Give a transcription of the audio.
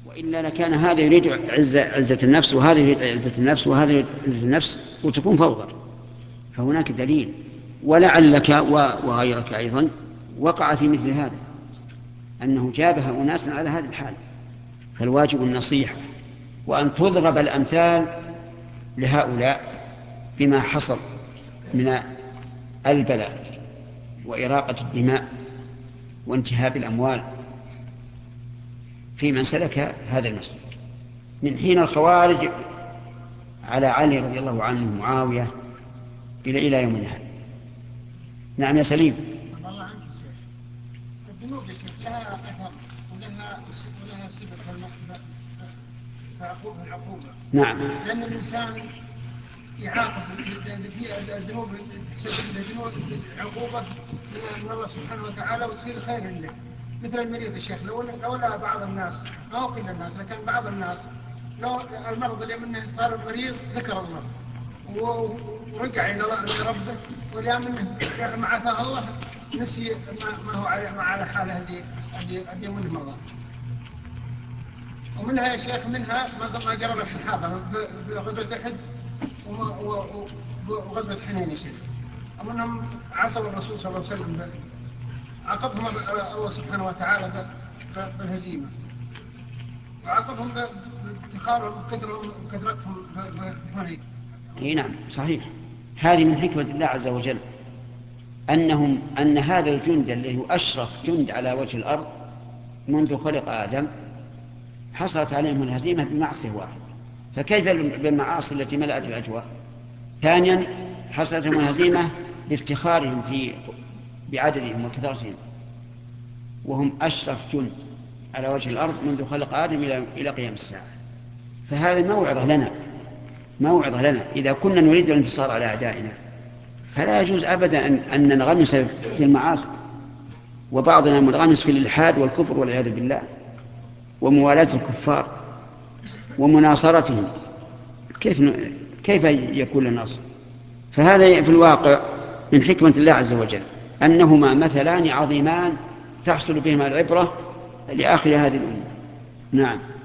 وإلا لكان هذا يريد عزة النفس وهذا يريد عزة النفس وهذا يريد عزة النفس وتكون فوضى. فهناك دليل، ولعلك وغيرك أيضا وقع في مثل هذا، أنه جابها أناس على هذه الحال. فالواجب النصيحة، وأن تضرب الأمثال لهؤلاء بما حصل من البلاء وإراقة الدماء وانتهاب الأموال في من سلك هذا المسلك، من حين الخوارج على علي رضي الله عنه معاوية إلى يومنا هذا. نعم يا سليم. الله عنك يا شيخ، الذنوب يا شيخ لها أثر ولها سبب العقوبة. نعم. لأن الإنسان يعاقب الذنوب تسبب له عقوبة من الله سبحانه وتعالى وتصير خير له. مثل المريض يا شيخ، لو لا بعض الناس، ما هو كل الناس لكن بعض الناس، لو المرض اللي منه صار مريض ذكر الله ورجع إلى ربه، واليوم منه ما عافاه الله نسي ما هو على حاله اللي منه مرض. ومنها يا شيخ ما جرى الصحابة في غزوة أحد وغزوة حنين يا شيخ، ومنهم عصوا الرسول صلى الله عليه وسلم، عاقبهم الله سبحانه وتعالى بالهزيمة، وعاقبهم بافتخارهم وكثرتهم بحنين. اي نعم صحيح. هذه من حكمة الله عز وجل، أن هذا الجند الذي هو أشرف جند على وجه الأرض منذ خلق آدم حصلت عليهم الهزيمة بمعصية واحدة، فكيف بالمعاصي التي ملأت الأجواء؟ ثانيا حصلت لهم الهزيمة بافتخارهم بعددهم وكثرتهم، وهم أشرف جند على وجه الأرض منذ خلق آدم إلى قيام الساعة. فهذا موعظة لنا إذا كنا نريد الانتصار على أعدائنا، فلا يجوز أبدا أن ننغمس في المعاصي، وبعضنا منغمس في الإلحاد والكفر والعياذ بالله وموالاة الكفار ومناصرتهم. كيف يكون لنا نصر؟ فهذا في الواقع من حكمة الله عز وجل أنهما مثلان عظيمان تحصل بهما العبرة لآخر هذه الأمة. نعم.